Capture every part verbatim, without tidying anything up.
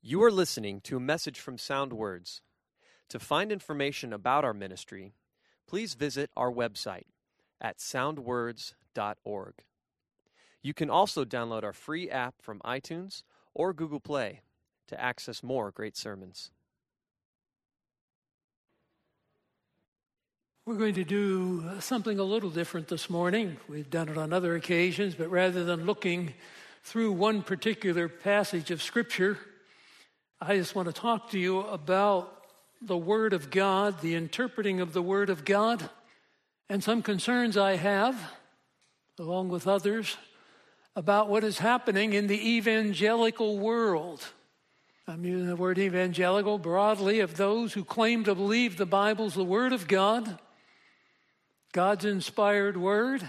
You are listening to a message from Sound Words. To find information about our ministry, please visit our website at sound words dot org. You can also download our free app from iTunes or Google Play to access more great sermons. We're going to do something a little different this morning. We've done it on other occasions, but rather than looking through one particular passage of Scripture, I just want to talk to you about the Word of God, the interpreting of the Word of God, and some concerns I have, along with others, about what is happening in the evangelical world. I'm using the word evangelical broadly of those who claim to believe the Bible's the Word of God, God's inspired Word,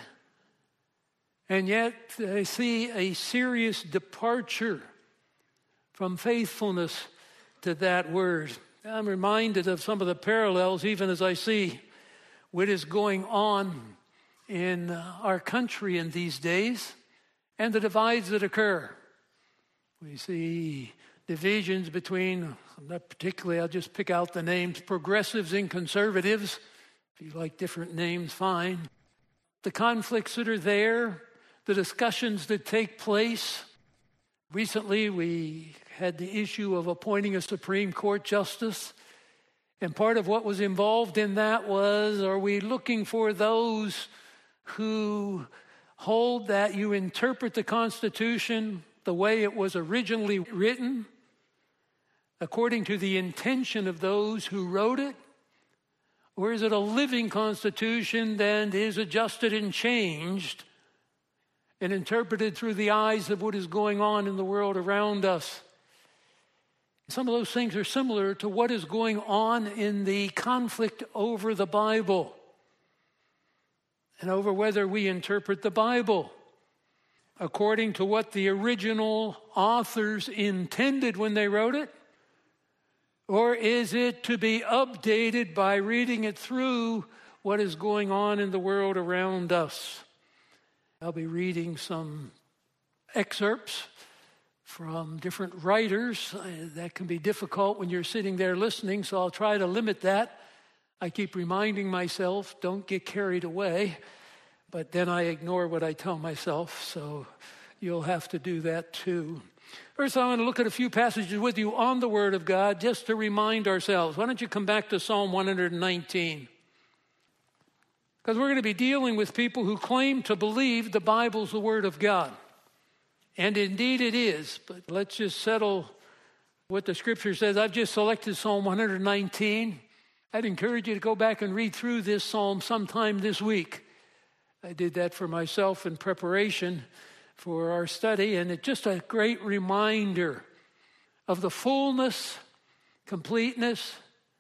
and yet they see a serious departure from faithfulness to that Word. I'm reminded of some of the parallels, even as I see what is going on in our country in these days and the divides that occur. We see divisions between, not particularly, I'll just pick out the names, progressives and conservatives. If you like different names, fine. The conflicts that are there, the discussions that take place. Recently, we had the issue of appointing a Supreme Court justice. And part of what was involved in that was, are we looking for those who hold that you interpret the Constitution the way it was originally written, according to the intention of those who wrote it? Or is it a living Constitution that is adjusted and changed and interpreted through the eyes of what is going on in the world around us? Some of those things are similar to what is going on in the conflict over the Bible and over whether we interpret the Bible according to what the original authors intended when they wrote it, or is it to be updated by reading it through what is going on in the world around us? I'll be reading some excerpts from different writers. That can be difficult when you're sitting there listening, so I'll try to limit that. I keep reminding myself, don't get carried away, but then I ignore what I tell myself, so you'll have to do that too. First, I want to look at a few passages with you on the Word of God just to remind ourselves. Why don't you come back to Psalm one nineteen? Because we're going to be dealing with people who claim to believe the Bible's the Word of God. And indeed it is, but let's just settle what the Scripture says. I've just selected Psalm one nineteen. I'd encourage you to go back and read through this psalm sometime this week. I did that for myself in preparation for our study, and it's just a great reminder of the fullness, completeness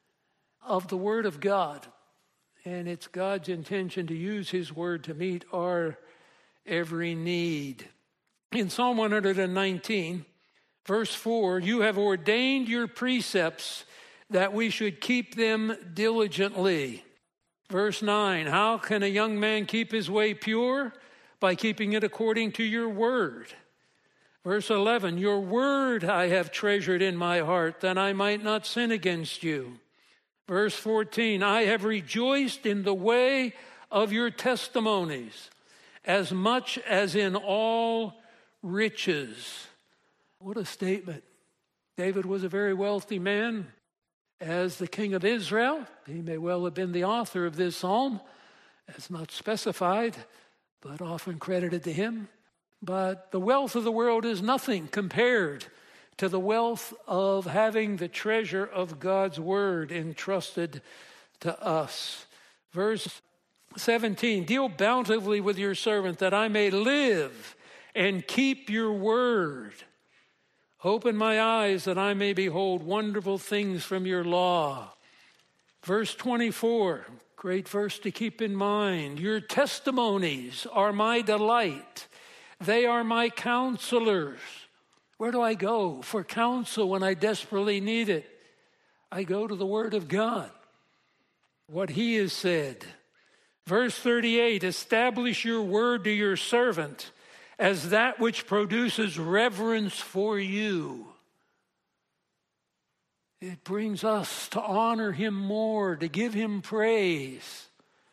of the Word of God. And it's God's intention to use His Word to meet our every need. In Psalm one nineteen, verse four, you have ordained your precepts that we should keep them diligently. Verse nine, how can a young man keep his way pure? By keeping it according to your word. Verse eleven, your word I have treasured in my heart, that I might not sin against you. Verse fourteen, I have rejoiced in the way of your testimonies, as much as in all riches. What a statement. David was a very wealthy man. As the king of Israel, he may well have been the author of this psalm, as not specified, but often credited to him. But the wealth of the world is nothing compared to the wealth of having the treasure of God's word entrusted to us. Verse seventeen, deal bountifully with your servant that I may live and keep your word. Open my eyes that I may behold wonderful things from your law. Verse twenty-four, great verse to keep in mind. Your testimonies are my delight. They are my counselors. Where do I go for counsel when I desperately need it? I go to the Word of God, what He has said. Verse thirty-eight, establish your word to your servant as that which produces reverence for you. It brings us to honor him more, to give him praise,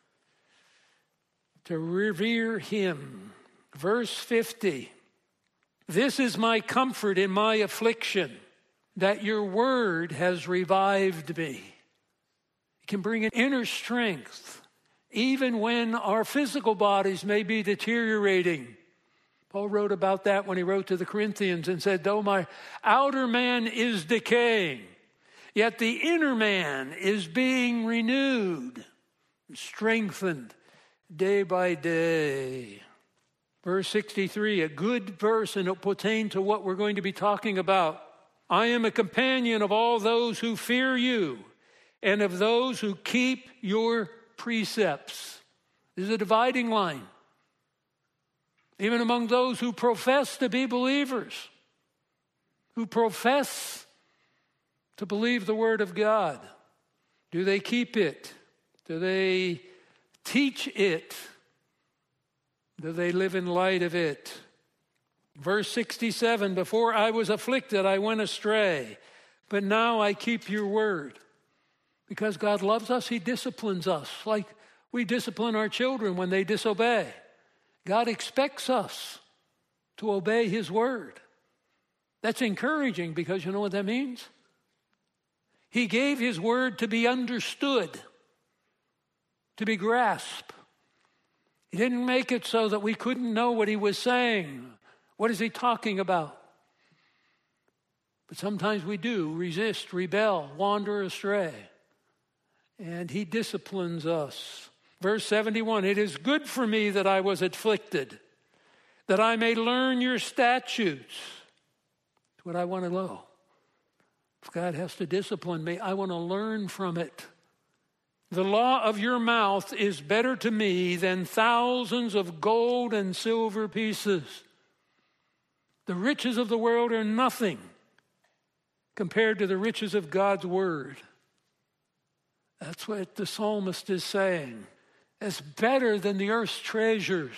to revere him. Verse fifty, this is my comfort in my affliction, that your word has revived me. It can bring an inner strength, even when our physical bodies may be deteriorating. Paul wrote about that when he wrote to the Corinthians and said, though my outer man is decaying, yet the inner man is being renewed, strengthened day by day. Verse sixty-three, a good verse, and it pertains to what we're going to be talking about. I am a companion of all those who fear you and of those who keep your precepts. This is a dividing line. Even among those who profess to be believers, who profess to believe the word of God. Do they keep it? Do they teach it? Do they live in light of it? Verse sixty-seven, before I was afflicted, I went astray, but now I keep your word. Because God loves us, he disciplines us like we discipline our children when they disobey. God expects us to obey his word. That's encouraging because you know what that means? He gave his word to be understood, to be grasped. He didn't make it so that we couldn't know what he was saying. What is he talking about? But sometimes we do resist, rebel, wander astray. And he disciplines us. Verse seventy-one, it is good for me that I was afflicted, that I may learn your statutes. That's what I want to know. If God has to discipline me, I want to learn from it. The law of your mouth is better to me than thousands of gold and silver pieces. The riches of the world are nothing compared to the riches of God's word. That's what the psalmist is saying. It's better than the earth's treasures.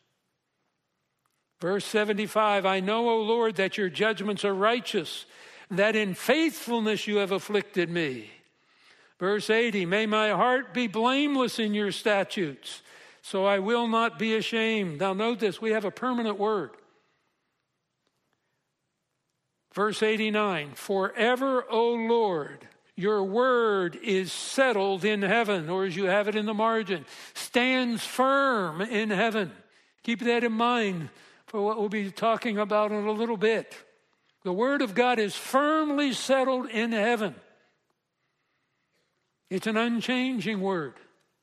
Verse seventy-five, I know, O Lord, that your judgments are righteous, that in faithfulness you have afflicted me. Verse eighty, may my heart be blameless in your statutes, so I will not be ashamed. Now note this, we have a permanent word. Verse eighty-nine, forever, O Lord, your word is settled in heaven, or as you have it in the margin, stands firm in heaven. Keep that in mind for what we'll be talking about in a little bit. The word of God is firmly settled in heaven. It's an unchanging word.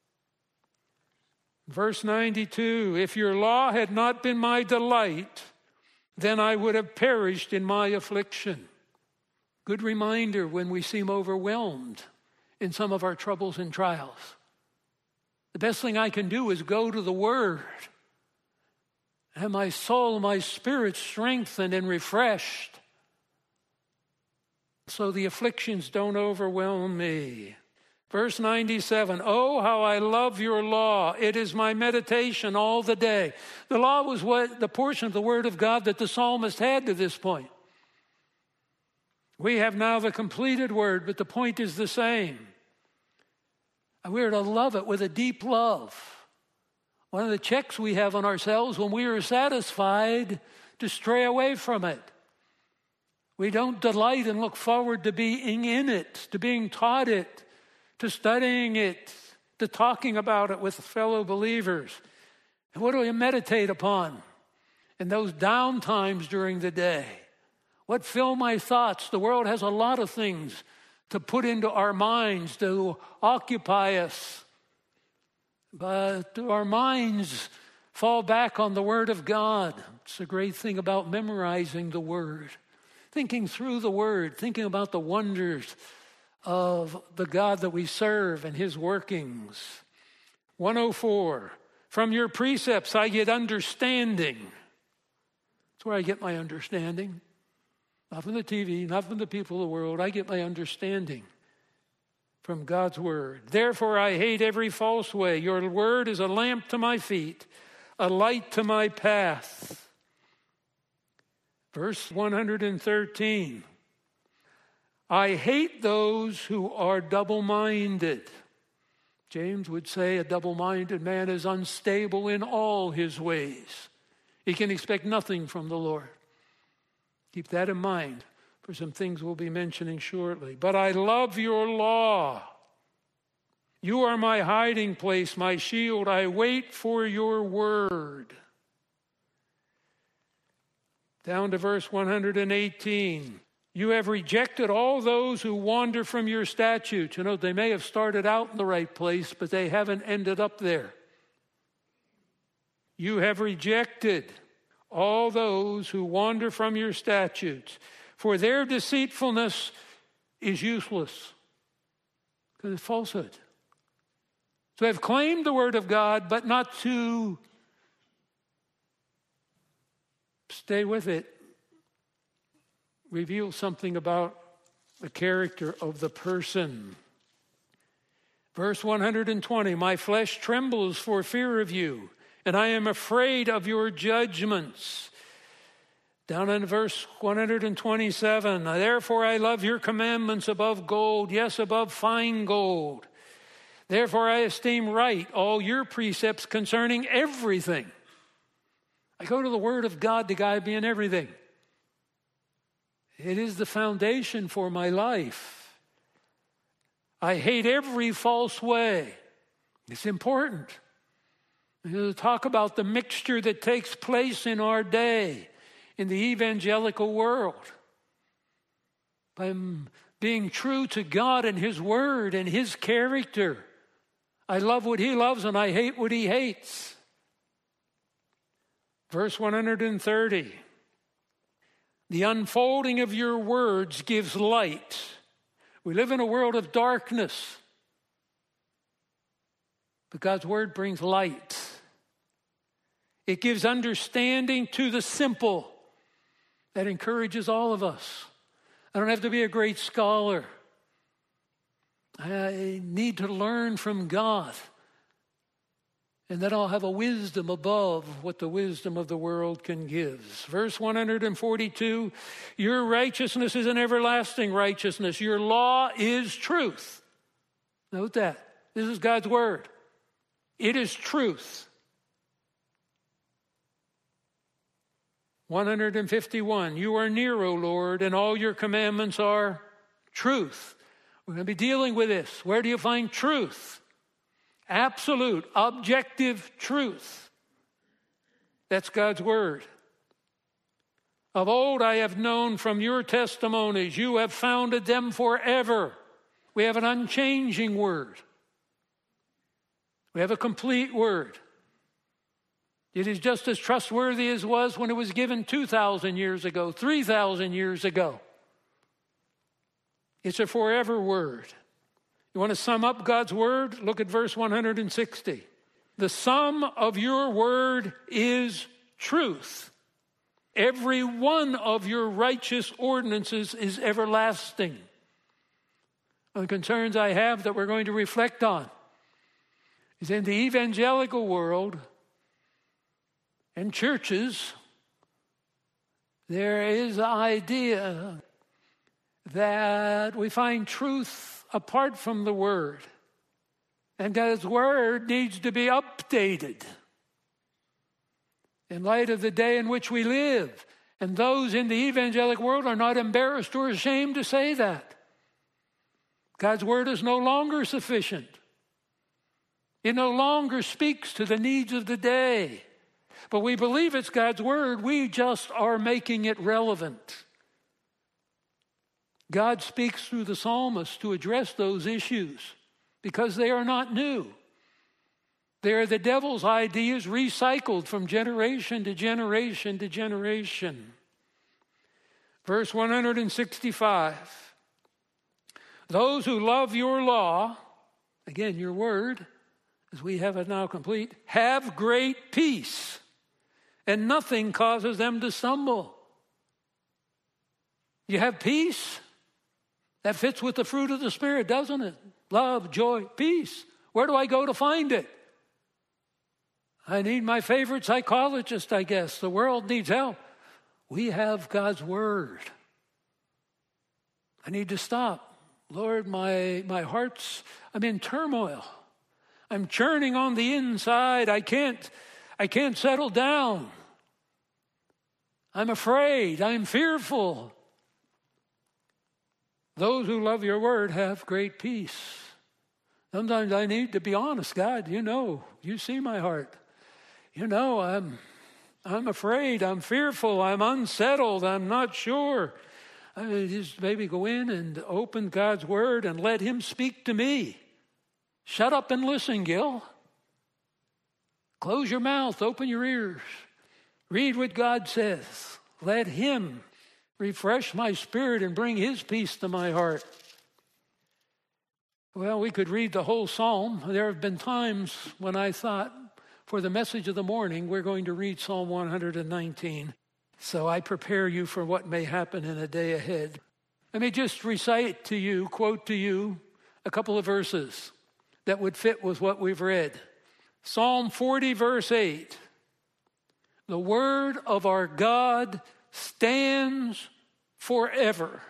Verse ninety-two, if your law had not been my delight, then I would have perished in my affliction. Good reminder when we seem overwhelmed in some of our troubles and trials. The best thing I can do is go to the Word. Have my soul, my spirit strengthened and refreshed so the afflictions don't overwhelm me. Verse ninety-seven, oh, how I love your law. It is my meditation all the day. The law was what the portion of the Word of God that the psalmist had to this point. We have now the completed word, but the point is the same. We are to love it with a deep love. One of the checks we have on ourselves when we are satisfied to stray away from it. We don't delight and look forward to being in it, to being taught it, to studying it, to talking about it with fellow believers. And what do we meditate upon in those down times during the day? What fill my thoughts? The world has a lot of things to put into our minds, to occupy us. But our minds fall back on the Word of God. It's a great thing about memorizing the Word. Thinking through the Word, thinking about the wonders of the God that we serve and His workings. one oh four, from your precepts I get understanding. That's where I get my understanding. Not from the T V, not from the people of the world. I get my understanding from God's word. Therefore, I hate every false way. Your word is a lamp to my feet, a light to my path. Verse one hundred thirteen. I hate those who are double-minded. James would say a double-minded man is unstable in all his ways. He can expect nothing from the Lord. Keep that in mind for some things we'll be mentioning shortly. But I love your law. You are my hiding place, my shield. I wait for your word. Down to verse one hundred eighteen. You have rejected all those who wander from your statutes. You know, they may have started out in the right place, but they haven't ended up there. You have rejected all those who wander from your statutes, for their deceitfulness is useless. Because it's falsehood. So they've claimed the word of God, but not to stay with it. Reveal something about the character of the person. Verse one hundred twenty, my flesh trembles for fear of you, and I am afraid of your judgments. Down in verse one hundred twenty-seven, therefore I love your commandments above gold, yes, above fine gold. Therefore I esteem right all your precepts concerning everything. I go to the word of God to guide me in everything. It is the foundation for my life. I hate every false way. It's important. We'll talk about the mixture that takes place in our day, in the evangelical world. By being true to God and His Word and His character. I love what He loves and I hate what He hates. Verse one hundred thirty. The unfolding of your words gives light. We live in a world of darkness. But God's word brings light. It gives understanding to the simple. That encourages all of us. I don't have to be a great scholar. I need to learn from God. And then I'll have a wisdom above what the wisdom of the world can give. Verse one hundred forty-two, your righteousness is an everlasting righteousness. Your law is truth. Note that. This is God's word. It is truth. one hundred fifty-one, you are near, O Lord, and all your commandments are truth. We're going to be dealing with this. Where do you find truth? Absolute, objective truth. That's God's word. Of old I have known from your testimonies, you have founded them forever. We have an unchanging word. We have a complete word. It is just as trustworthy as it was when it was given two thousand years ago, three thousand years ago. It's a forever word. You want to sum up God's word? Look at verse one hundred sixty. The sum of your word is truth. Every one of your righteous ordinances is everlasting. The concerns I have that we're going to reflect on is in the evangelical world and churches, there is an idea that we find truth apart from the Word. And God's Word needs to be updated in light of the day in which we live. And those in the evangelical world are not embarrassed or ashamed to say that. God's Word is no longer sufficient. It no longer speaks to the needs of the day. But we believe it's God's Word. We just are making it relevant. God speaks through the psalmist to address those issues because they are not new. They are the devil's ideas recycled from generation to generation to generation. Verse one hundred sixty-five. Those who love your law, again, your word, as we have it now complete, have great peace, and nothing causes them to stumble. You have peace? That fits with the fruit of the Spirit, doesn't it? Love, joy, peace. Where do I go to find it? I need my favorite psychologist, I guess. The world needs help. We have God's Word. I need to stop. Lord, my, my heart's, I'm in turmoil. I'm churning on the inside. I can't, I can't settle down. I'm afraid. I'm fearful. Those who love your word have great peace. Sometimes I need to be honest. God, you know, you see my heart. You know, I'm, I'm afraid. I'm fearful. I'm unsettled. I'm not sure. I just maybe go in and open God's word and let him speak to me. Shut up and listen, Gil. Close your mouth. Open your ears. Read what God says. Let him refresh my spirit and bring his peace to my heart. Well, we could read the whole psalm. There have been times when I thought, for the message of the morning, we're going to read Psalm one hundred nineteen. So I prepare you for what may happen in a day ahead. Let me just recite to you, quote to you, a couple of verses that would fit with what we've read. Psalm forty, verse eight. The word of our God stands forever.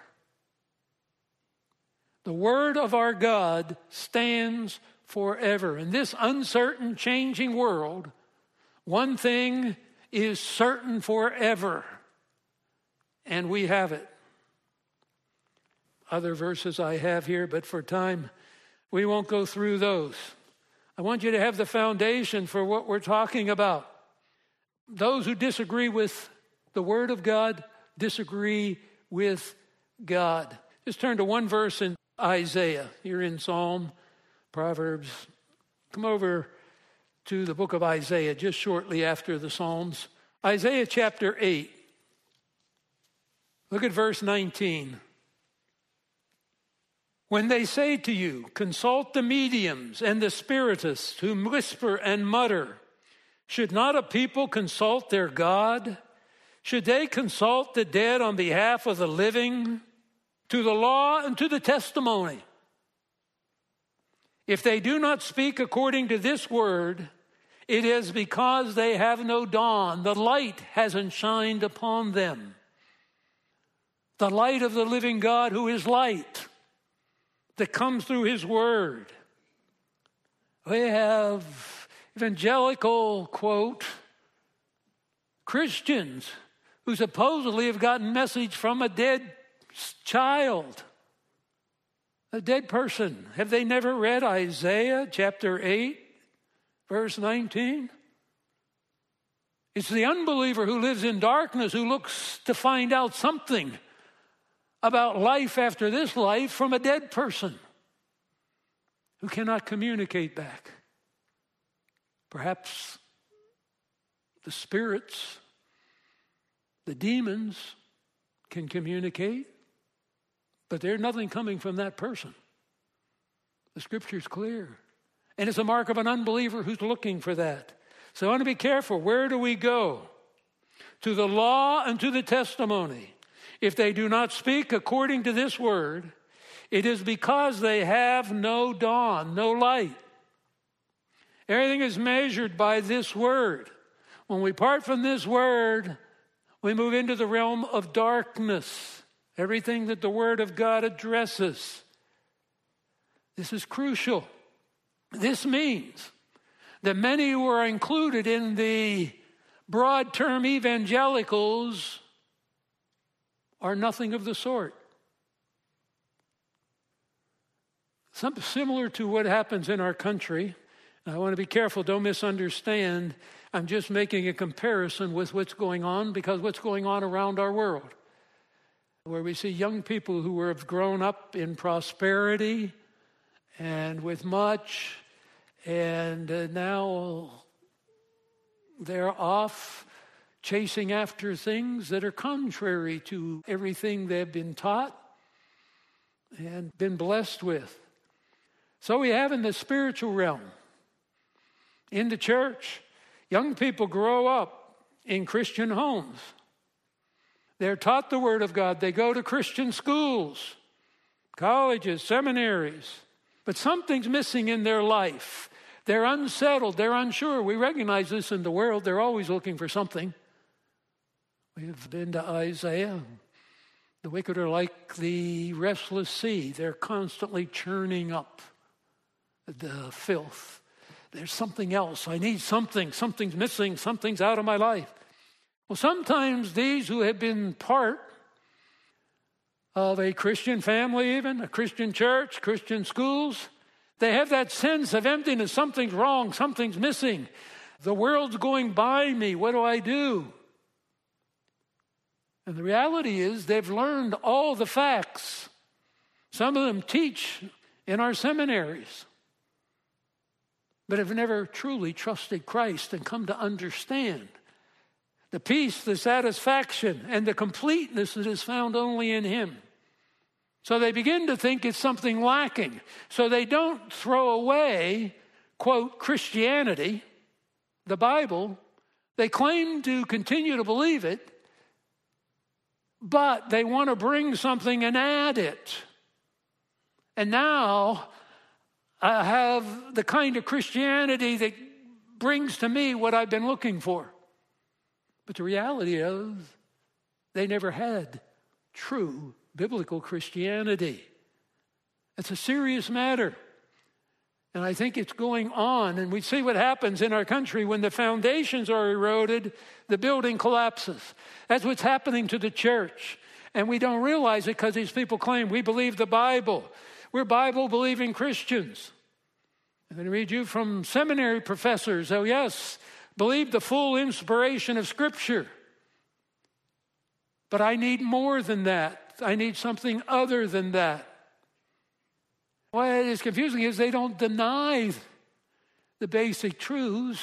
The word of our God stands forever. In this uncertain, changing world, one thing is certain forever, and we have it. Other verses I have here, but for time, we won't go through those. I want you to have the foundation for what we're talking about. Those who disagree with the Word of God disagree with God. Just turn to one verse in Isaiah. You're in Psalm, Proverbs. Come over to the book of Isaiah just shortly after the Psalms. Isaiah chapter eight. Look at verse nineteen. When they say to you, consult the mediums and the spiritists who whisper and mutter, should not a people consult their God? Should they consult the dead on behalf of the living? To the law and to the testimony. If they do not speak according to this word, it is because they have no dawn. The light hasn't shined upon them. The light of the living God who is light that comes through his word. We have evangelical, quote, Christians who supposedly have gotten message from a dead child, a dead person. Have they never read Isaiah chapter eight, verse nineteen? It's the unbeliever who lives in darkness who looks to find out something about life after this life from a dead person who cannot communicate back. Perhaps the spirits, the demons can communicate, but there's nothing coming from that person. The scripture's clear. And it's a mark of an unbeliever who's looking for that. So I want to be careful. Where do we go? To the law and to the testimony. If they do not speak according to this word, it is because they have no dawn, no light. Everything is measured by this word. When we part from this word, we move into the realm of darkness. Everything that the Word of God addresses. This is crucial. This means that many who are included in the broad term evangelicals are nothing of the sort. Something similar to what happens in our country. I want to be careful, don't misunderstand. I'm just making a comparison with what's going on because what's going on around our world. Where we see young people who have grown up in prosperity and with much, and uh, now they're off chasing after things that are contrary to everything they've been taught and been blessed with. So we have in the spiritual realm, in the church, young people grow up in Christian homes. They're taught the Word of God. They go to Christian schools, colleges, seminaries. But something's missing in their life. They're unsettled. They're unsure. We recognize this in the world. They're always looking for something. We've been to Isaiah. The wicked are like the restless sea. They're constantly churning up the filth. There's something else. I need something. Something's missing. Something's out of my life. Well, sometimes these who have been part of a Christian family, even a Christian church, Christian schools, they have that sense of emptiness. Something's wrong. Something's missing. The world's going by me. What do I do? And the reality is they've learned all the facts. Some of them teach in our seminaries, but have never truly trusted Christ and come to understand the peace, the satisfaction, and the completeness that is found only in Him. So they begin to think it's something lacking. So they don't throw away, quote, Christianity, the Bible. They claim to continue to believe it, but they want to bring something and add it. And now I have the kind of Christianity that brings to me what I've been looking for. But the reality is, they never had true biblical Christianity. It's a serious matter. And I think it's going on. And we see what happens in our country when the foundations are eroded, the building collapses. That's what's happening to the church. And we don't realize it because these people claim we believe the Bible. We're Bible-believing Christians. I'm going to read you from seminary professors. Oh, yes, believe the full inspiration of Scripture. But I need more than that. I need something other than that. Why it is confusing is they don't deny the basic truths,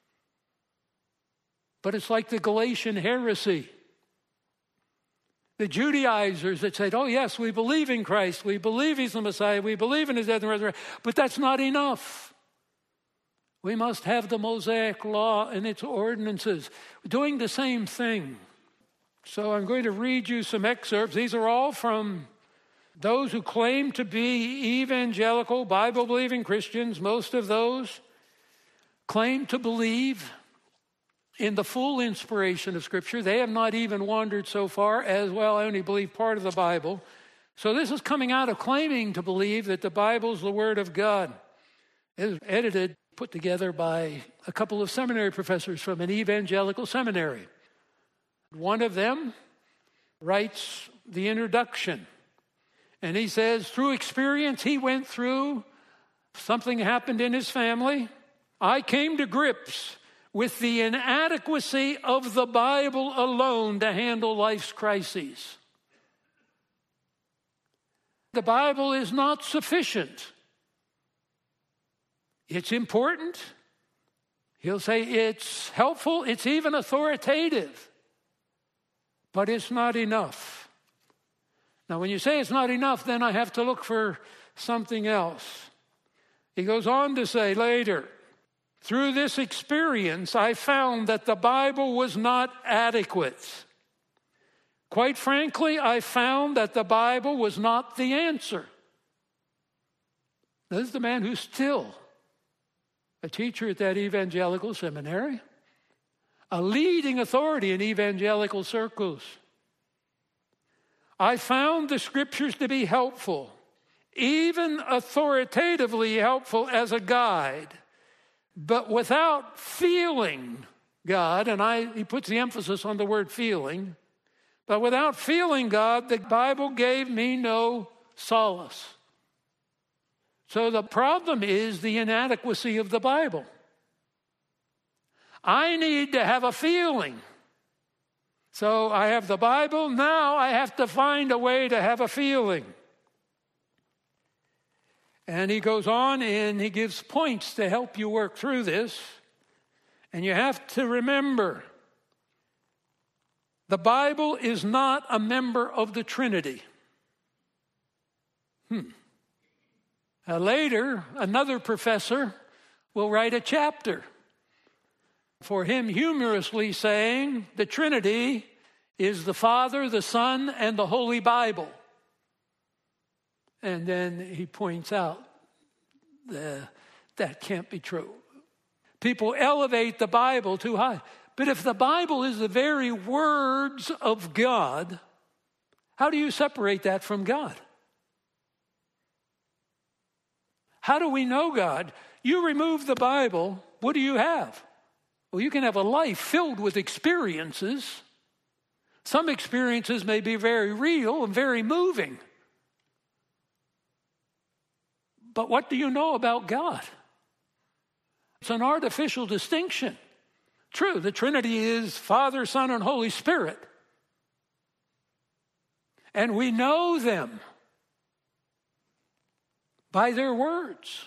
but it's like the Galatian heresy. The Judaizers that said, oh yes, we believe in Christ, we believe He's the Messiah, we believe in His death and resurrection, but that's not enough. We must have the Mosaic law and its ordinances doing the same thing. So I'm going to read you some excerpts. These are all from those who claim to be evangelical, Bible-believing Christians. Most of those claim to believe in the full inspiration of Scripture. They have not even wandered so far as, well, I only believe part of the Bible. So this is coming out of claiming to believe that the Bible's the Word of God. It was edited, put together by a couple of seminary professors from an evangelical seminary. One of them writes the introduction. And he says, through experience he went through, something happened in his family. I came to grips with the inadequacy of the Bible alone to handle life's crises. The Bible is not sufficient. It's important. He'll say it's helpful. It's even authoritative. But it's not enough. Now, when you say it's not enough, then I have to look for something else. He goes on to say later, through this experience, I found that the Bible was not adequate. Quite frankly, I found that the Bible was not the answer. This is the man who's still a teacher at that evangelical seminary, a leading authority in evangelical circles. I found the Scriptures to be helpful, even authoritatively helpful as a guide, but without feeling God, and I, he puts the emphasis on the word feeling, but without feeling God, the Bible gave me no solace. So the problem is the inadequacy of the Bible. I need to have a feeling. So I have the Bible, now I have to find a way to have a feeling. And he goes on and he gives points to help you work through this. And you have to remember, the Bible is not a member of the Trinity. Hmm. Uh, later, another professor will write a chapter for him humorously saying the Trinity is the Father, the Son, and the Holy Bible. And then he points out that that can't be true. People elevate the Bible too high. But if the Bible is the very words of God, How do you separate that from God? How do we know God? You remove the Bible, what do you have? Well, you can have a life filled with experiences. Some experiences may be very real and very moving. But what do you know about God? It's an artificial distinction. True, the Trinity is Father, Son, and Holy Spirit. And we know them by their words.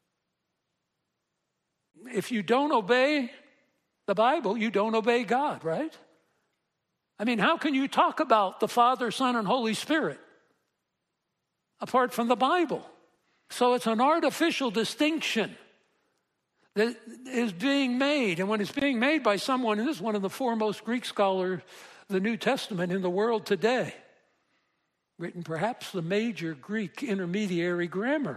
If you don't obey the Bible, you don't obey God, right? I mean, how can you talk about the Father, Son, and Holy Spirit apart from the Bible? So it's an artificial distinction that is being made. And when it's being made by someone, and this is one of the foremost Greek scholars of the New Testament in the world today, written perhaps the major Greek intermediary grammar.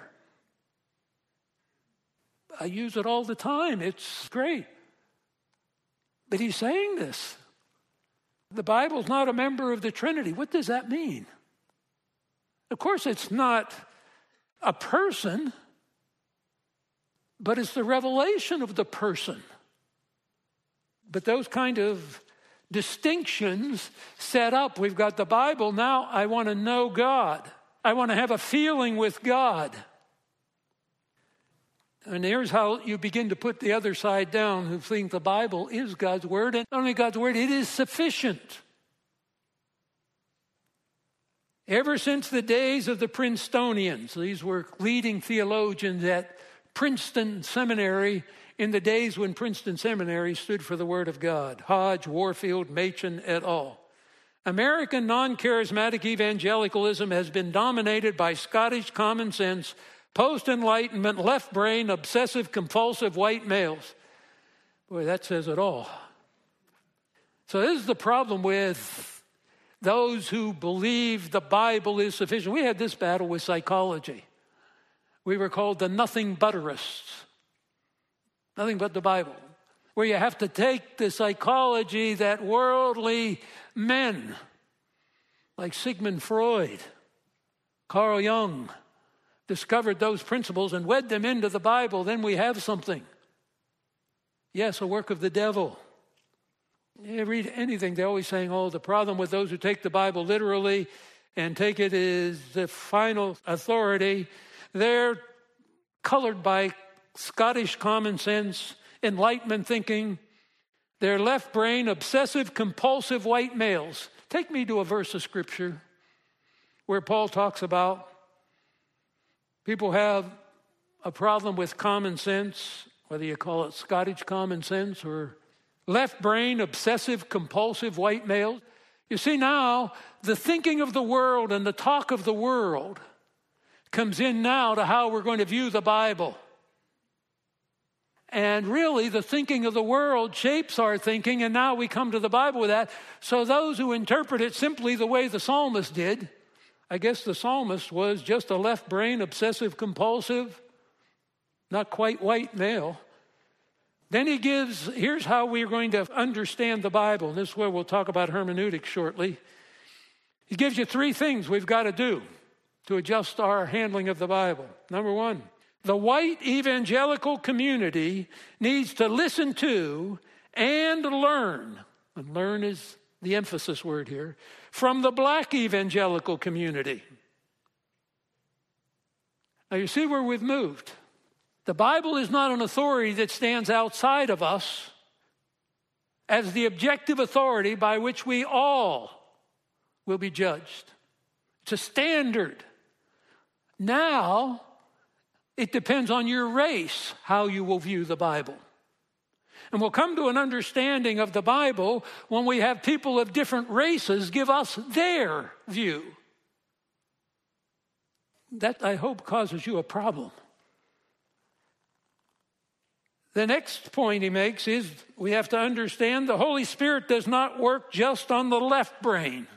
I use it all the time. It's great. But he's saying this. The Bible's not a member of the Trinity. What does that mean? Of course, it's not a person, but it's the revelation of the person. But those kind of distinctions set up. We've got the Bible. Now I want to know God. I want to have a feeling with God. And here's how you begin to put the other side down, who think the Bible is God's word. And not only God's word, it is sufficient. Ever since the days of the Princetonians, these were leading theologians at Princeton Seminary in the days when Princeton Seminary stood for the Word of God. Hodge, Warfield, Machen, et al. American non-charismatic evangelicalism has been dominated by Scottish common sense, post-enlightenment, left-brain, obsessive-compulsive white males. Boy, that says it all. So this is the problem with those who believe the Bible is sufficient. We had this battle with psychology. We were called the nothing butterists. Nothing but the Bible. Where you have to take the psychology that worldly men, like Sigmund Freud, Carl Jung, discovered those principles and wed them into the Bible, then we have something. Yes, a work of the devil. You read anything, they're always saying, oh, the problem with those who take the Bible literally and take it as the final authority, they're colored by Scottish common sense, Enlightenment thinking. They're left brain, obsessive, compulsive white males. Take me to a verse of Scripture where Paul talks about people have a problem with common sense, whether you call it Scottish common sense or left brain, obsessive, compulsive white males. You see, now the thinking of the world and the talk of the world comes in now to how we're going to view the Bible. And really, the thinking of the world shapes our thinking, and now we come to the Bible with that. So those who interpret it simply the way the psalmist did, I guess the psalmist was just a left brain, obsessive, compulsive, not quite white male. Then he gives, here's how we're going to understand the Bible. This is where we'll talk about hermeneutics shortly. He gives you three things we've got to do to adjust our handling of the Bible. Number one, the white evangelical community needs to listen to and learn, and learn is the emphasis word here, from the black evangelical community. Now you see where we've moved. The Bible is not an authority that stands outside of us as the objective authority by which we all will be judged. It's a standard. Now, it depends on your race how you will view the Bible. And we'll come to an understanding of the Bible when we have people of different races give us their view. That, I hope, causes you a problem. The next point he makes is we have to understand the Holy Spirit does not work just on the left brain.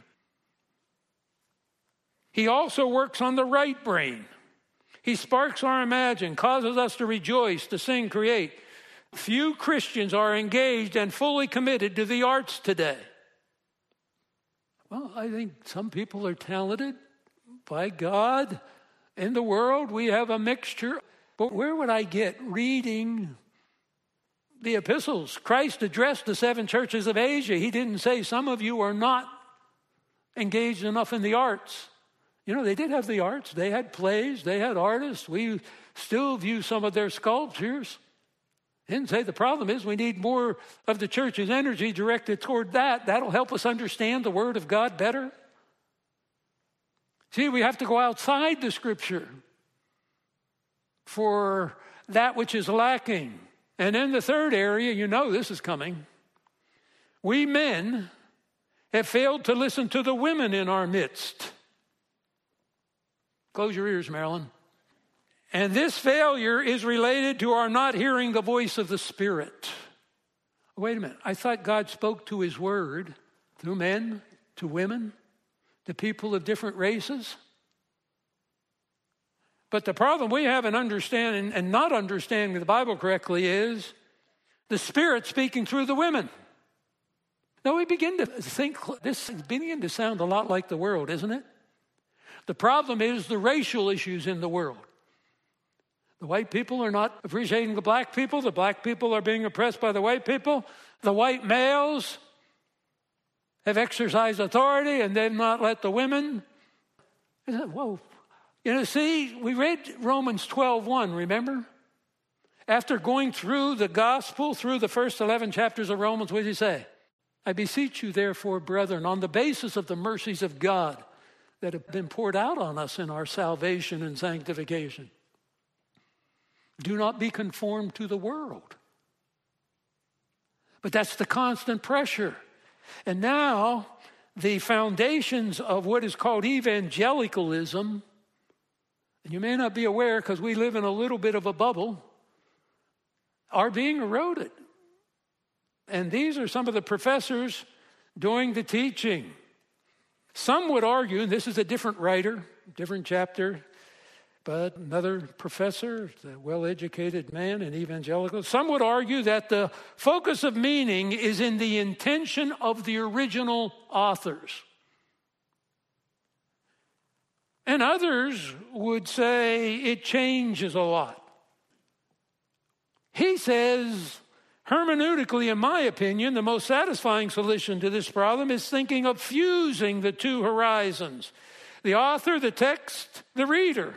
He also works on the right brain. He sparks our imagination, causes us to rejoice, to sing, create. Few Christians are engaged and fully committed to the arts today. Well, I think some people are talented by God. In the world, we have a mixture. But where would I get reading the epistles? Christ addressed the seven churches of Asia. He didn't say some of you are not engaged enough in the arts. You know, they did have the arts. They had plays. They had artists. We still view some of their sculptures. He didn't say the problem is we need more of the church's energy directed toward that. That'll help us understand the Word of God better. See, we have to go outside the Scripture for that which is lacking. And then the third area, you know this is coming. We men have failed to listen to the women in our midst. Close your ears, Marilyn. And this failure is related to our not hearing the voice of the Spirit. Wait a minute. I thought God spoke to His Word through men, to women, to people of different races. But the problem we have in understanding and not understanding the Bible correctly is the Spirit speaking through the women. Now we begin to think, this is beginning to sound a lot like the world, isn't it? The problem is the racial issues in the world. The white people are not appreciating the black people. The black people are being oppressed by the white people. The white males have exercised authority and they've not let the women. Whoa. You know, see, we read Romans twelve one, remember? After going through the gospel, through the first eleven chapters of Romans, what did he say? I beseech you, therefore, brethren, on the basis of the mercies of God that have been poured out on us in our salvation and sanctification, do not be conformed to the world. But that's the constant pressure. And now, the foundations of what is called evangelicalism, and you may not be aware because we live in a little bit of a bubble, are being eroded. And these are some of the professors doing the teaching. Some would argue, and this is a different writer, different chapter, but another professor, a well-educated man in evangelical, some would argue that the focus of meaning is in the intention of the original authors. And others would say it changes a lot. He says, hermeneutically, in my opinion, the most satisfying solution to this problem is thinking of fusing the two horizons. The author, the text, the reader.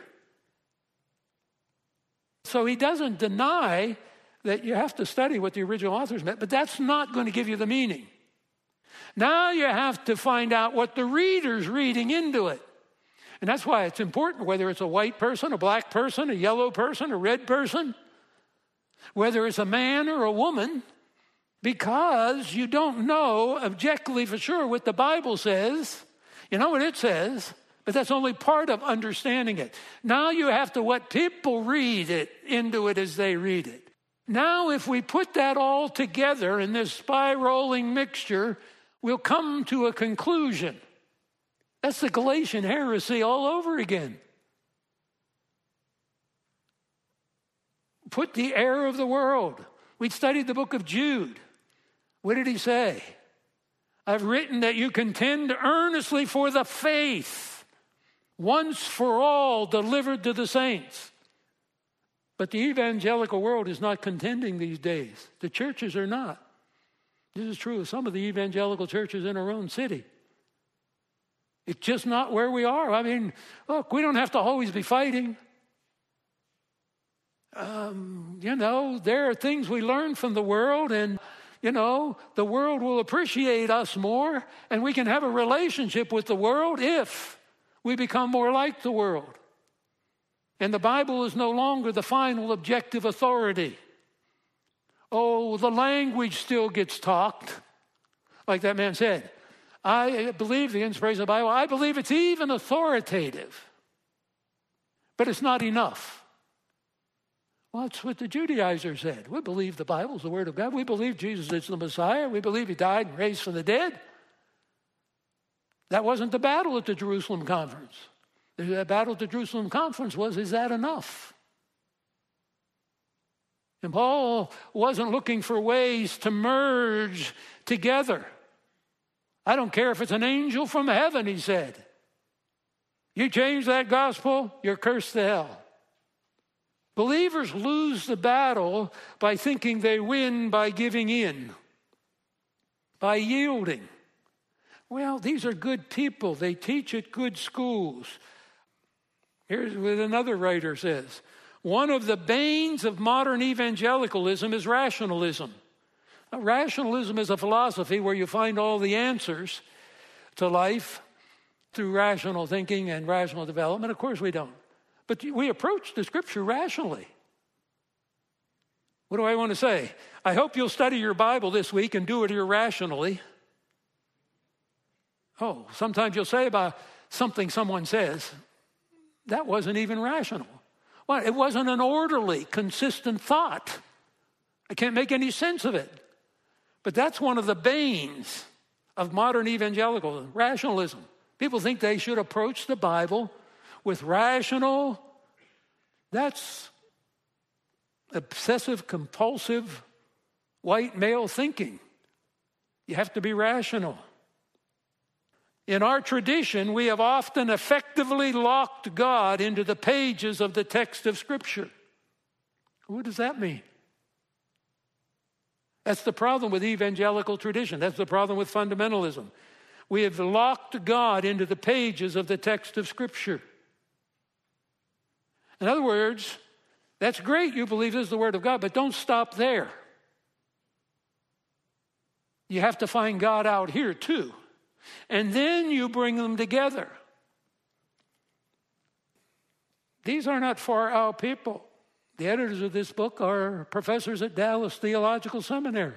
So he doesn't deny that you have to study what the original authors meant, but that's not going to give you the meaning. Now you have to find out what the reader's reading into it. And that's why it's important, whether it's a white person, a black person, a yellow person, a red person, whether it's a man or a woman, because you don't know objectively for sure what the Bible says. You know what it says, but that's only part of understanding it. Now you have to what people read it into it as they read it. Now if we put that all together in this spiraling mixture, we'll come to a conclusion. That's the Galatian heresy all over again. Put the error of the world. We studied the book of Jude. What did he say? I've written that you contend earnestly for the faith, once for all delivered to the saints. But the evangelical world is not contending these days. The churches are not. This is true of some of the evangelical churches in our own city. It's just not where we are. I mean, look, we don't have to always be fighting. Um, you know, there are things we learn from the world, and, you know, the world will appreciate us more, and we can have a relationship with the world if we become more like the world. And the Bible is no longer the final objective authority. Oh, the language still gets talked. Like that man said, I believe the inspiration of the Bible. I believe it's even authoritative. But it's not enough. Well, that's what the Judaizers said. We believe the Bible is the Word of God. We believe Jesus is the Messiah. We believe He died and raised from the dead. That wasn't the battle at the Jerusalem conference. The battle at the Jerusalem conference was, is that enough? And Paul wasn't looking for ways to merge together I don't care if it's an angel from heaven, he said. You change that gospel, you're cursed to hell. Believers lose the battle by thinking they win by giving in, by yielding. Well, these are good people. They teach at good schools. Here's what another writer says. One of the banes of modern evangelicalism is rationalism. Now, rationalism is a philosophy where you find all the answers to life through rational thinking and rational development. Of course we don't. But we approach the Scripture rationally. What do I want to say? I hope you'll study your Bible this week and do it irrationally. Oh, sometimes you'll say about something someone says, that wasn't even rational. Well, it wasn't an orderly, consistent thought. I can't make any sense of it. But that's one of the banes of modern evangelicalism, rationalism. People think they should approach the Bible with rational, that's obsessive, compulsive, white male thinking. You have to be rational. In our tradition, we have often effectively locked God into the pages of the text of Scripture. What does that mean? That's the problem with evangelical tradition. That's the problem with fundamentalism. We have locked God into the pages of the text of Scripture. In other words, that's great, you believe this is the Word of God, but don't stop there. You have to find God out here too. And then you bring them together. These are not far out people. The editors of this book are professors at Dallas Theological Seminary.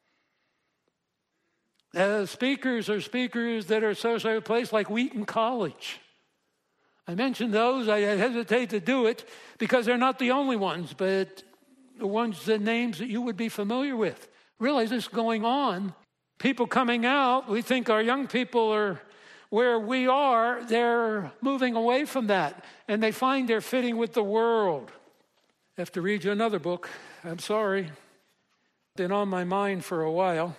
The speakers are speakers that are associated with a place like Wheaton College. I mention those. I hesitate to do it because they're not the only ones, but the ones, the names that you would be familiar with. Realize this is going on. People coming out, we think our young people are where we are. They're moving away from that, and they find they're fitting with the world. I have to read you another book. I'm sorry. Been on my mind for a while.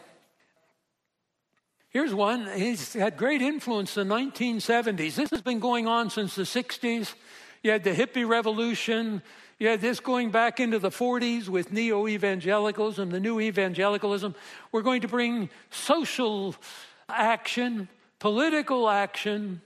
Here's one. He's had great influence in the nineteen seventies. This has been going on since the sixties. You had the hippie revolution. You had this going back into the forties with neo-evangelicalism, the new evangelicalism. We're going to bring social action, political action,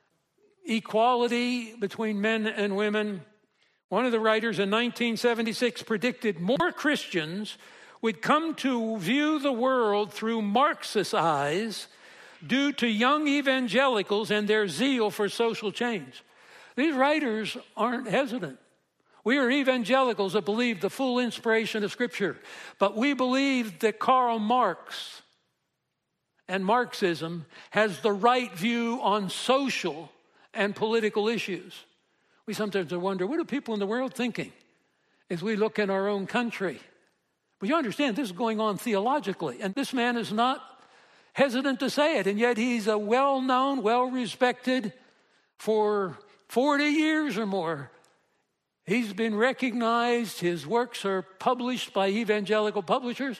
equality between men and women. One of the writers in nineteen seventy-six predicted more Christians would come to view the world through Marxist eyes due to young evangelicals and their zeal for social change. These writers aren't hesitant. We are evangelicals that believe the full inspiration of Scripture, but we believe that Karl Marx and Marxism has the right view on social and political issues. We sometimes wonder, what are people in the world thinking as we look in our own country? But you understand, this is going on theologically, and this man is not hesitant to say it, and yet he's a well-known, well-respected for forty years or more. He's been recognized. His works are published by evangelical publishers,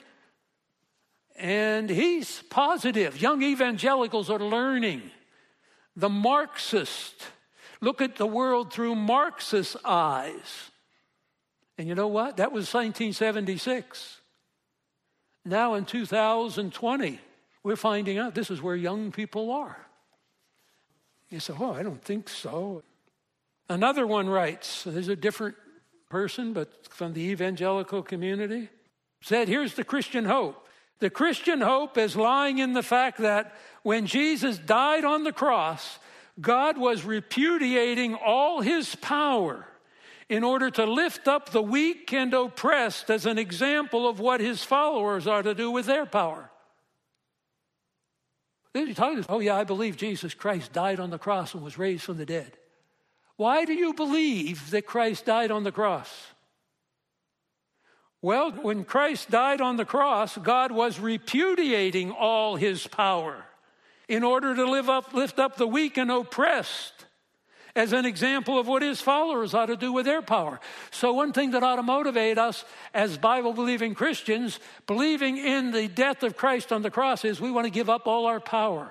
and he's positive. Young evangelicals are learning. The Marxist, look at the world through Marxist eyes. And you know what? That was nineteen seventy-six. Now in two thousand twenty, we're finding out this is where young people are. You say, oh, I don't think so. Another one writes, there's a different person, but from the evangelical community, said, here's the Christian hope. The Christian hope is lying in the fact that when Jesus died on the cross, God was repudiating all his power in order to lift up the weak and oppressed as an example of what his followers are to do with their power. Oh yeah, I believe Jesus Christ died on the cross and was raised from the dead. Why do you believe that Christ died on the cross? Well, when Christ died on the cross, God was repudiating all his power in order to live up, lift up the weak and oppressed as an example of what his followers ought to do with their power. So one thing that ought to motivate us as Bible-believing Christians, believing in the death of Christ on the cross, is we want to give up all our power.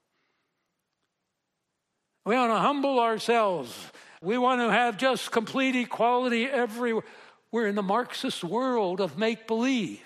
We want to humble ourselves. We want to have just complete equality everywhere. We're in the Marxist world of make-believe,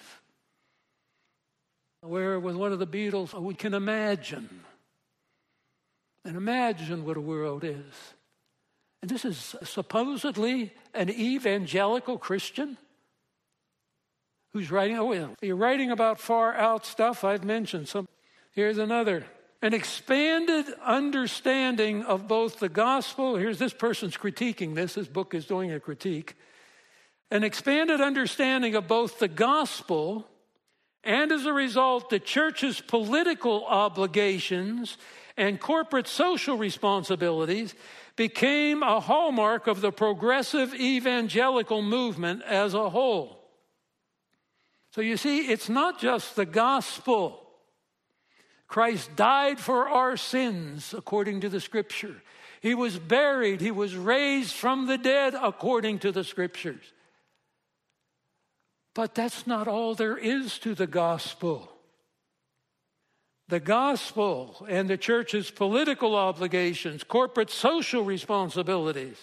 where with one of the Beatles, we can imagine. And imagine what a world is. And this is supposedly an evangelical Christian who's writing, oh, yeah, you're writing about far out stuff. I've mentioned some. Here's another. An expanded understanding of both the gospel. Here's this person's critiquing this. This book is doing a critique. An expanded understanding of both the gospel and, as a result, the church's political obligations and corporate social responsibilities became a hallmark of the progressive evangelical movement as a whole. So you see, it's not just the gospel. Christ died for our sins according to the Scripture. He was buried. He was raised from the dead according to the Scriptures. But that's not all there is to the gospel. The gospel and the church's political obligations, corporate social responsibilities.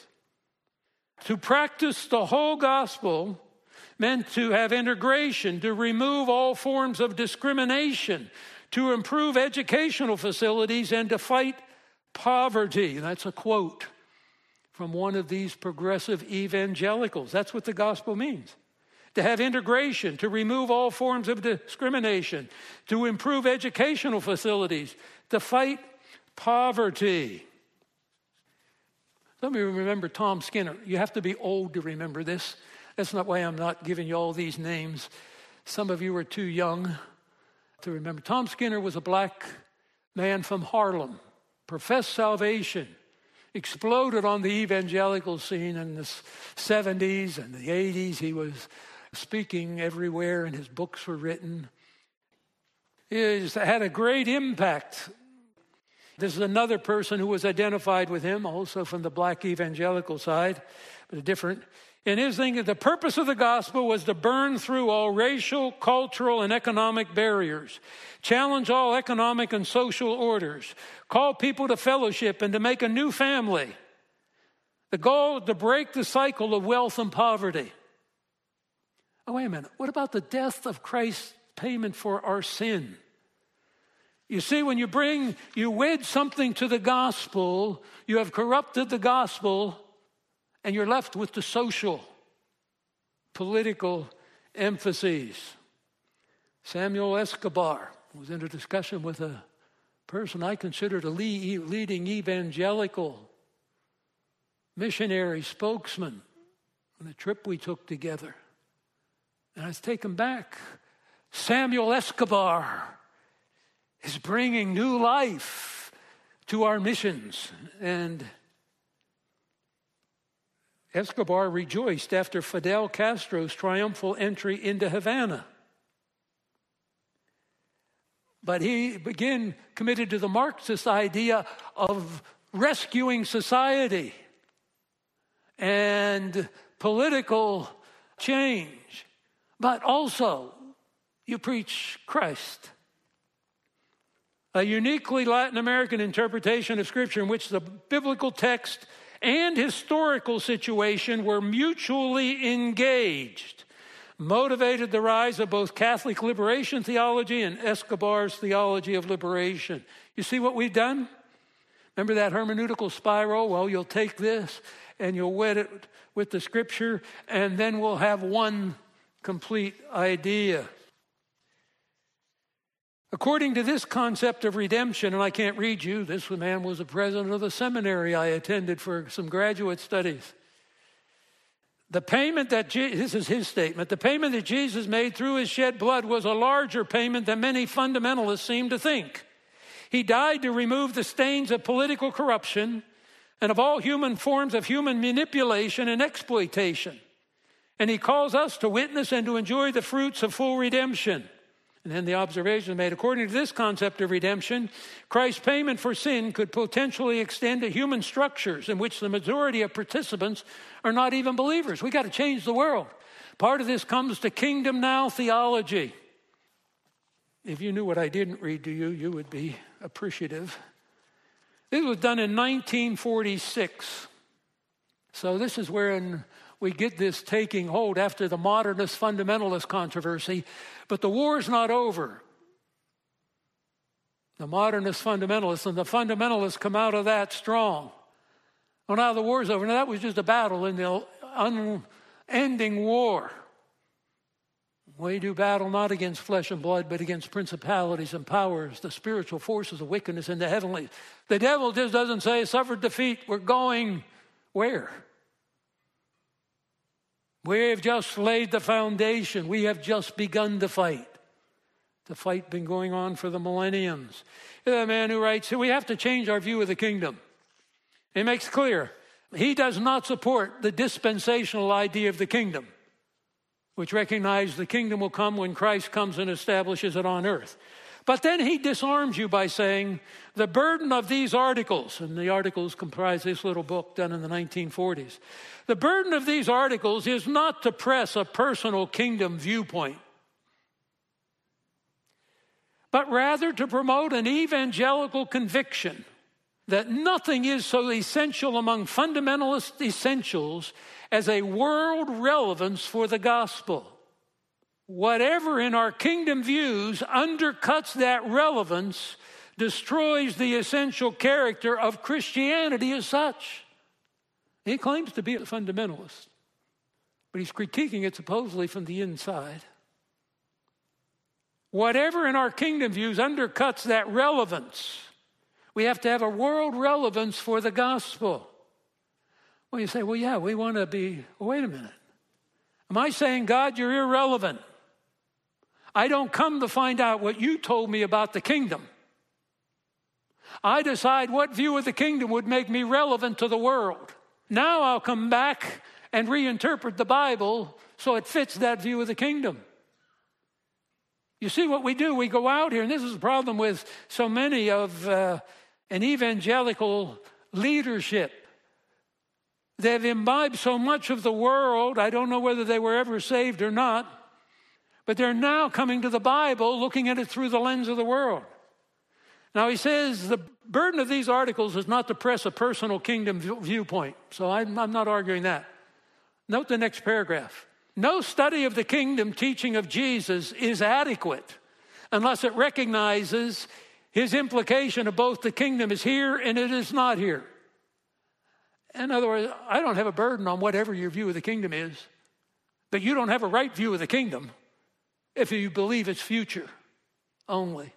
To practice the whole gospel meant to have integration, to remove all forms of discrimination, to improve educational facilities, and to fight poverty. That's a quote from one of these progressive evangelicals. That's what the gospel means. To have integration, to remove all forms of discrimination, to improve educational facilities, to fight poverty. Let me remember Tom Skinner. You have to be old to remember this. That's not why I'm not giving you all these names. Some of you are too young to remember. Tom Skinner was a black man from Harlem, professed salvation, exploded on the evangelical scene in the seventies and the eighties. He was speaking everywhere, and his books were written. He had a great impact. This is another person who was identified with him, also from the black evangelical side, but a different. In his thinking, the purpose of the gospel was to burn through all racial, cultural, and economic barriers, challenge all economic and social orders, call people to fellowship and to make a new family. The goal to break the cycle of wealth and poverty. Oh, wait a minute. What about the death of Christ's payment for our sin? You see, when you bring, you wed something to the gospel, you have corrupted the gospel, and you're left with the social, political emphases. Samuel Escobar was in a discussion with a person I considered a leading evangelical missionary spokesman on a trip we took together. And I was taken back. Samuel Escobar is bringing new life to our missions. And Escobar rejoiced after Fidel Castro's triumphal entry into Havana. But he again committed to the Marxist idea of rescuing society and political change. But also, you preach Christ. A uniquely Latin American interpretation of Scripture in which the biblical text and historical situation were mutually engaged motivated the rise of both Catholic liberation theology and Escobar's theology of liberation. You see what we've done? Remember that hermeneutical spiral? Well, you'll take this and you'll wed it with the Scripture, and then we'll have one complete idea. According to this concept of redemption, and I can't read you, this man was the president of the seminary I attended for some graduate studies. The payment that, Je- this is his statement, the payment that Jesus made through his shed blood was a larger payment than many fundamentalists seem to think. He died to remove the stains of political corruption and of all human forms of human manipulation and exploitation. And he calls us to witness and to enjoy the fruits of full redemption. And then the observation is made, according to this concept of redemption, Christ's payment for sin could potentially extend to human structures in which the majority of participants are not even believers. We got to change the world. Part of this comes to kingdom now theology. If you knew what I didn't read to you, you would be appreciative. This was done in nineteen forty-six. So this is where we get this taking hold after the modernist fundamentalist controversy. But the war's not over. The modernist fundamentalists and the fundamentalists come out of that strong. Well, now the war's over. Now that was just a battle in the unending war. We do battle not against flesh and blood, but against principalities and powers, the spiritual forces of wickedness in the heavenlies. The devil just doesn't say, suffered defeat. We're going where? We have just laid the foundation. We have just begun to fight. The fight been going on for the millenniums. The man who writes, we have to change our view of the kingdom. It makes clear, he does not support the dispensational idea of the kingdom, which recognizes the kingdom will come when Christ comes and establishes it on earth. But then he disarms you by saying, the burden of these articles, and the articles comprise this little book done in the nineteen forties, the burden of these articles is not to press a personal kingdom viewpoint, but rather to promote an evangelical conviction that nothing is so essential among fundamentalist essentials as a world relevance for the gospel. Whatever in our kingdom views undercuts that relevance destroys the essential character of Christianity as such. He claims to be a fundamentalist, but he's critiquing it supposedly from the inside. Whatever in our kingdom views undercuts that relevance. We have to have a world relevance for the gospel. Well, you say, well, yeah, we want to be, well, wait a minute. Am I saying, God, you're irrelevant? I don't come to find out what you told me about the kingdom. I decide what view of the kingdom would make me relevant to the world. Now I'll come back and reinterpret the Bible so it fits that view of the kingdom. You see what we do? We go out here, and this is the problem with so many of uh, an evangelical leadership. They've imbibed so much of the world, I don't know whether they were ever saved or not, but they're now coming to the Bible, looking at it through the lens of the world. Now he says the burden of these articles is not to press a personal kingdom viewpoint. So I'm, I'm not arguing that. Note the next paragraph. No study of the kingdom teaching of Jesus is adequate unless it recognizes his implication of both the kingdom is here and it is not here. In other words, I don't have a burden on whatever your view of the kingdom is, but you don't have a right view of the kingdom if you believe it's future only.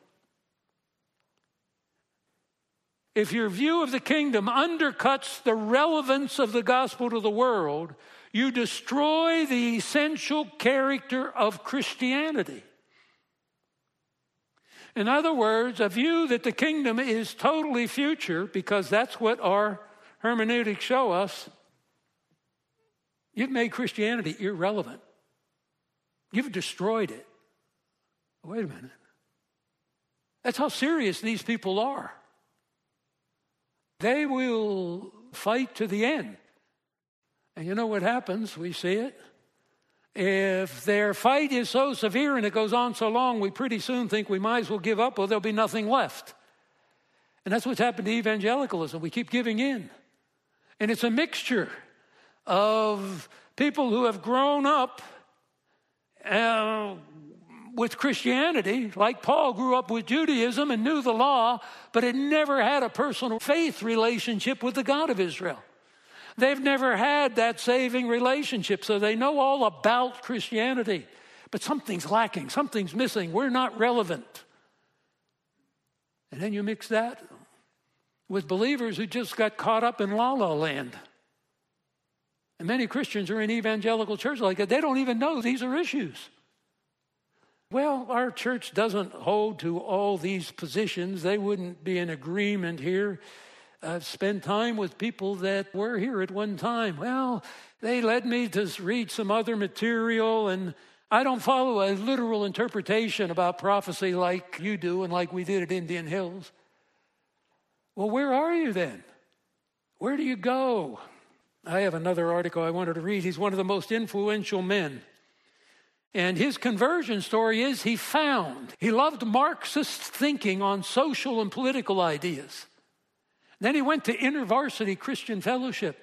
If your view of the kingdom undercuts the relevance of the gospel to the world, you destroy the essential character of Christianity. In other words, a view that the kingdom is totally future, because that's what our hermeneutics show us, you've made Christianity irrelevant. You've destroyed it. Wait a minute. That's how serious these people are. They will fight to the end. And you know what happens? We see it. If their fight is so severe and it goes on so long, we pretty soon think we might as well give up or there'll be nothing left. And that's what's happened to evangelicalism. We keep giving in. And it's a mixture of people who have grown up uh, with Christianity, like Paul grew up with Judaism and knew the law, but had never had a personal faith relationship with the God of Israel. They've never had that saving relationship, so they know all about Christianity. But something's lacking, something's missing. We're not relevant. And then you mix that with believers who just got caught up in la-la land. And many Christians are in evangelical churches like that. They don't even know these are issues. Well, our church doesn't hold to all these positions. They wouldn't be in agreement here. I've spent time with people that were here at one time. Well, they led me to read some other material, and I don't follow a literal interpretation about prophecy like you do and like we did at Indian Hills. Well, where are you then? Where do you go? I have another article I wanted to read. He's one of the most influential men. And his conversion story is he found, he loved Marxist thinking on social and political ideas. Then he went to InterVarsity Christian Fellowship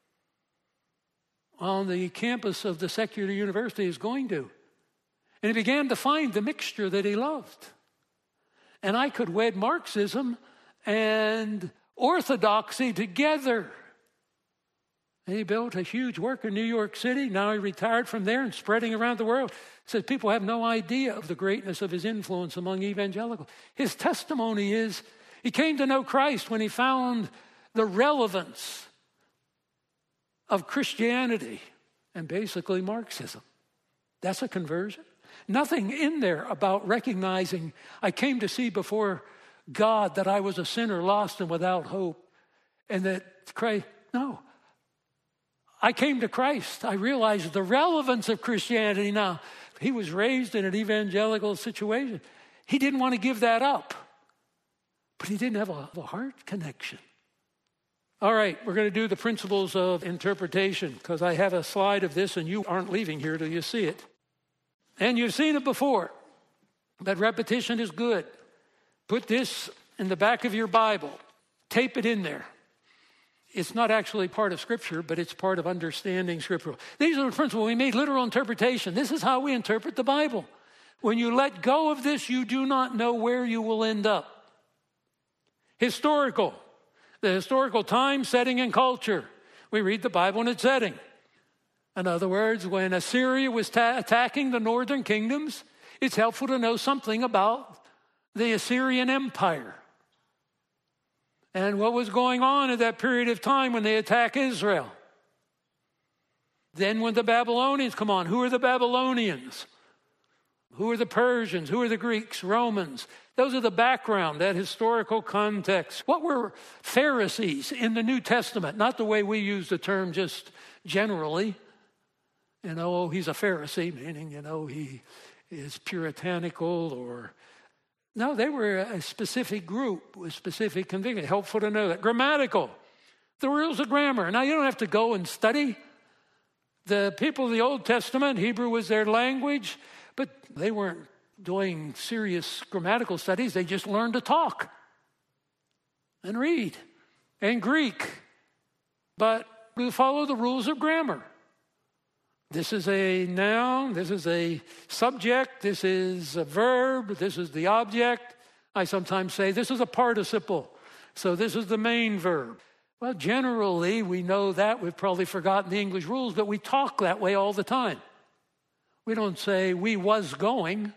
on the campus of the secular university he's going to. And he began to find the mixture that he loved. And I could wed Marxism and orthodoxy together. And he built a huge work in New York City. Now he retired from there and spreading around the world. He says people have no idea of the greatness of his influence among evangelicals. His testimony is he came to know Christ when he found the relevance of Christianity and basically Marxism. That's a conversion. Nothing in there about recognizing I came to see before God that I was a sinner lost and without hope. And that Christ, no. I came to Christ. I realized the relevance of Christianity now. He was raised in an evangelical situation. He didn't want to give that up. But he didn't have a, a heart connection. All right, we're going to do the principles of interpretation because I have a slide of this and you aren't leaving here till you see it. And you've seen it before, but repetition is good. Put this in the back of your Bible. Tape it in there. It's not actually part of Scripture, but it's part of understanding Scripture. These are the principles. We made literal interpretation. This is how we interpret the Bible. When you let go of this, you do not know where you will end up. Historical. The historical time, setting, and culture. We read the Bible in its setting. In other words, when Assyria was ta- attacking the northern kingdoms, it's helpful to know something about the Assyrian Empire and what was going on at that period of time when they attack Israel. Then when the Babylonians come on, who are the Babylonians? Who are the Persians? Who are the Greeks, Romans? Those are the background, that historical context. What were Pharisees in the New Testament? Not the way we use the term just generally. You know, oh, he's a Pharisee, meaning, you know, he is puritanical or... No, they were a specific group with specific conviction. Helpful to know that. Grammatical. The rules of grammar. Now, you don't have to go and study. The people of the Old Testament, Hebrew was their language, but they weren't doing serious grammatical studies. They just learned to talk and read. And Greek. But we follow the rules of grammar. This is a noun, this is a subject, this is a verb, this is the object. I sometimes say this is a participle, so this is the main verb. Well, generally, we know that. We've probably forgotten the English rules, but we talk that way all the time. We don't say we was going.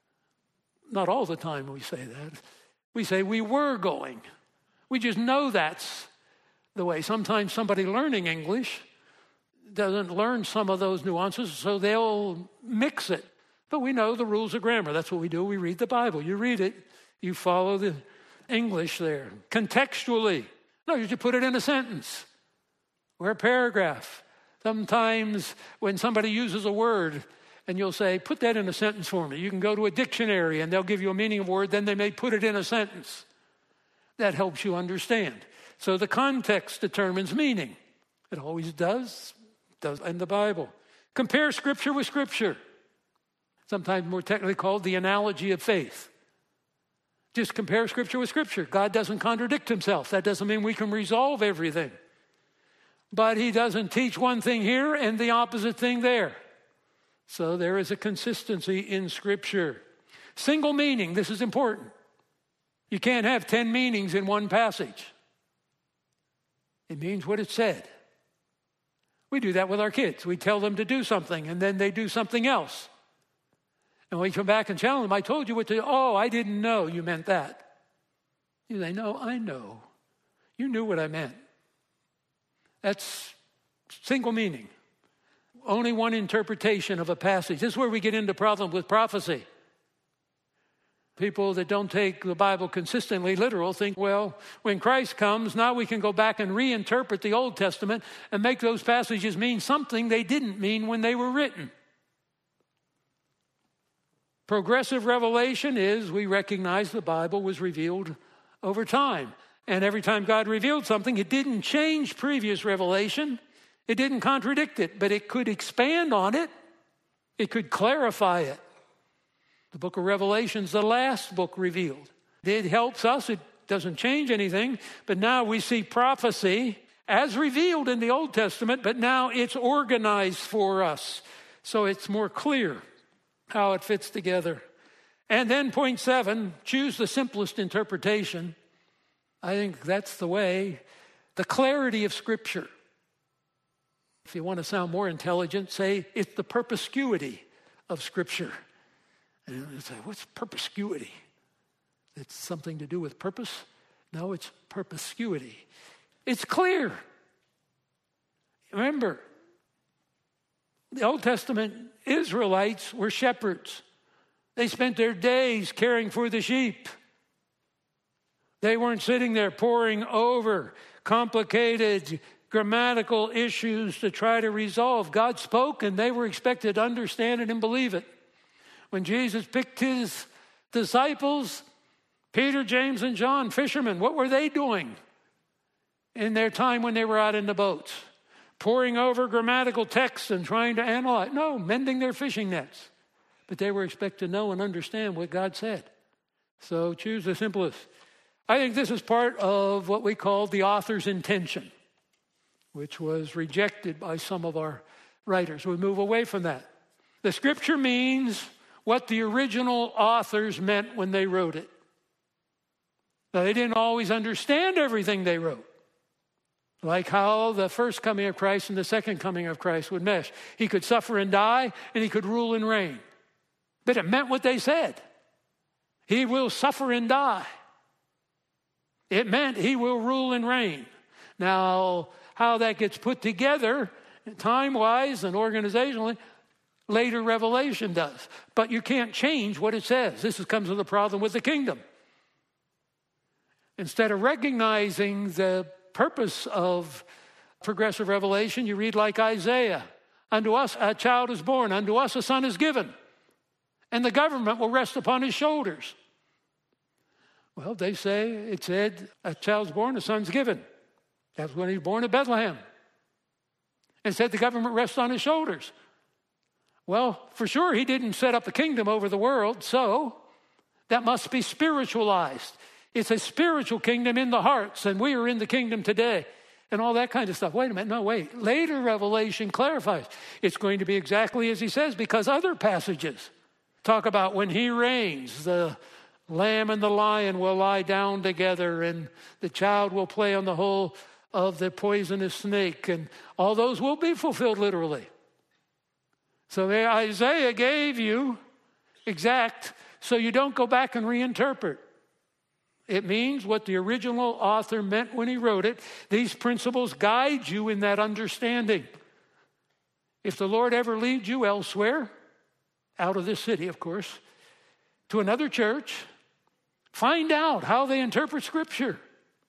Not all the time we say that. We say we were going. We just know that's the way. Sometimes somebody learning English doesn't learn some of those nuances, so they'll mix it. But we know the rules of grammar. That's what we do. We read the Bible. You read it. You follow the English there. Contextually. No, you just put it in a sentence or a paragraph. Sometimes when somebody uses a word and you'll say, put that in a sentence for me. You can go to a dictionary and they'll give you a meaning of a word. Then they may put it in a sentence. That helps you understand. So the context determines meaning. It always does. Does in the Bible. Compare Scripture with Scripture. Sometimes more technically called the analogy of faith. Just compare Scripture with Scripture. God doesn't contradict himself. That doesn't mean we can resolve everything. But he doesn't teach one thing here and the opposite thing there. So there is a consistency in Scripture. Single meaning. This is important. You can't have ten meanings in one passage. It means what it said. We do that with our kids. We tell them to do something, and then they do something else. And we come back and challenge them. I told you what to do. Oh, I didn't know you meant that. You say, no, I know. You knew what I meant. That's single meaning. Only one interpretation of a passage. This is where we get into problem with prophecy. People that don't take the Bible consistently literal think, well, when Christ comes, now we can go back and reinterpret the Old Testament and make those passages mean something they didn't mean when they were written. Progressive revelation is we recognize the Bible was revealed over time. And every time God revealed something, it didn't change previous revelation. It didn't contradict it, but it could expand on it. It could clarify it. The book of Revelation is the last book revealed. It helps us. It doesn't change anything. But now we see prophecy as revealed in the Old Testament, but now it's organized for us. So it's more clear how it fits together. And then point seven, choose the simplest interpretation. I think that's the way. The clarity of Scripture. If you want to sound more intelligent, say it's the perspicuity of Scripture. And you say, what's perspicuity? It's something to do with purpose? No, it's perspicuity. It's clear. Remember, the Old Testament Israelites were shepherds. They spent their days caring for the sheep. They weren't sitting there poring over complicated grammatical issues to try to resolve. God spoke, and they were expected to understand it and believe it. When Jesus picked his disciples, Peter, James, and John, fishermen, what were they doing in their time when they were out in the boats? Poring over grammatical texts and trying to analyze. No, mending their fishing nets. But they were expected to know and understand what God said. So choose the simplest. I think this is part of what we call the author's intention, which was rejected by some of our writers. We move away from that. The Scripture means what the original authors meant when they wrote it. Now, they didn't always understand everything they wrote. Like how the first coming of Christ and the second coming of Christ would mesh. He could suffer and die, and he could rule and reign. But it meant what they said. He will suffer and die. It meant he will rule and reign. Now, how that gets put together, time-wise and organizationally, later revelation does. But you can't change what it says. This comes with the problem with the kingdom. Instead of recognizing the purpose of progressive revelation, you read like Isaiah. Unto us a child is born, unto us a son is given, and the government will rest upon his shoulders. Well, they say it said a child's born, a son's given. That's when he was born at Bethlehem. And said the government rests on his shoulders. Well, for sure he didn't set up a kingdom over the world, so that must be spiritualized. It's a spiritual kingdom in the hearts, and we are in the kingdom today, and all that kind of stuff. Wait a minute, no, wait. Later Revelation clarifies. It's going to be exactly as he says, because other passages talk about when he reigns, the lamb and the lion will lie down together, and the child will play on the hole of the poisonous snake, and all those will be fulfilled literally. So Isaiah gave you exact, so you don't go back and reinterpret. It means what the original author meant when he wrote it. These principles guide you in that understanding. If the Lord ever leads you elsewhere, out of this city, of course, to another church, find out how they interpret Scripture.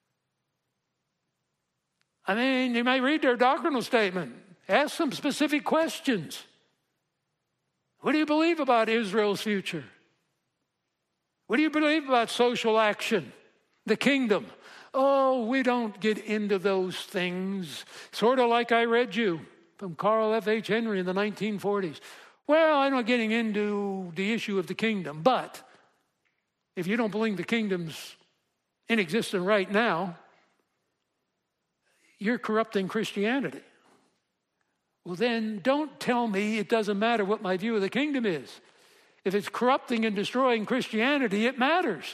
I mean, you may read their doctrinal statement. Ask some specific questions. What do you believe about Israel's future? What do you believe about social action, the kingdom? Oh, we don't get into those things. Sort of like I read you from Carl F H Henry in the nineteen forties. Well, I'm not getting into the issue of the kingdom, but if you don't believe the kingdom's in existence right now, you're corrupting Christianity. Well, then don't tell me it doesn't matter what my view of the kingdom is. If it's corrupting and destroying Christianity, it matters.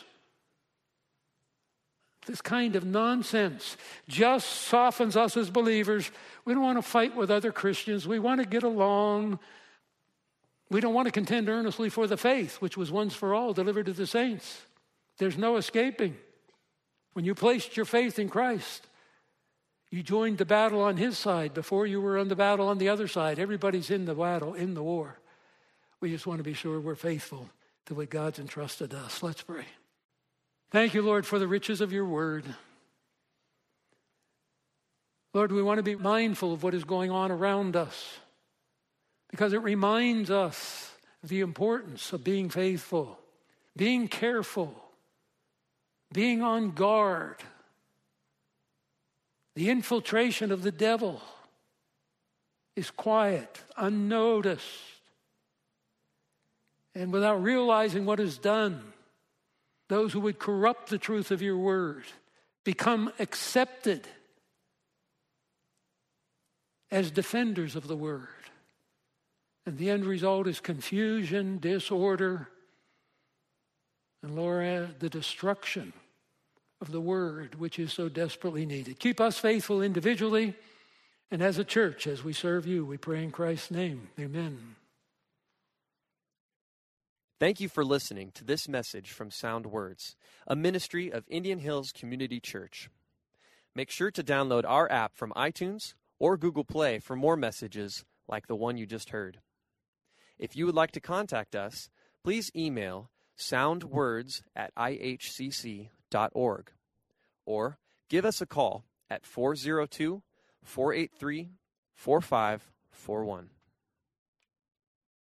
This kind of nonsense just softens us as believers. We don't want to fight with other Christians. We want to get along. We don't want to contend earnestly for the faith, which was once for all delivered to the saints. There's no escaping. When you placed your faith in Christ, you joined the battle on his side before you were on the battle on the other side. Everybody's in the battle, in the war. We just want to be sure we're faithful to what God's entrusted us. Let's pray. Thank you, Lord, for the riches of your word. Lord, we want to be mindful of what is going on around us, because it reminds us the importance of being faithful, being careful, being on guard, the infiltration of the devil is quiet, unnoticed, and without realizing what is done, those who would corrupt the truth of your word become accepted as defenders of the word. And the end result is confusion, disorder, and Lord, the destruction of the word, which is so desperately needed. Keep us faithful individually and as a church as we serve you. We pray in Christ's name. Amen. Thank you for listening to this message from Sound Words, a ministry of Indian Hills Community Church. Make sure to download our app from iTunes or Google Play for more messages like the one you just heard. If you would like to contact us, please email soundwords at i h c c dot org or give us a call at four oh two, four eight three, four five four one.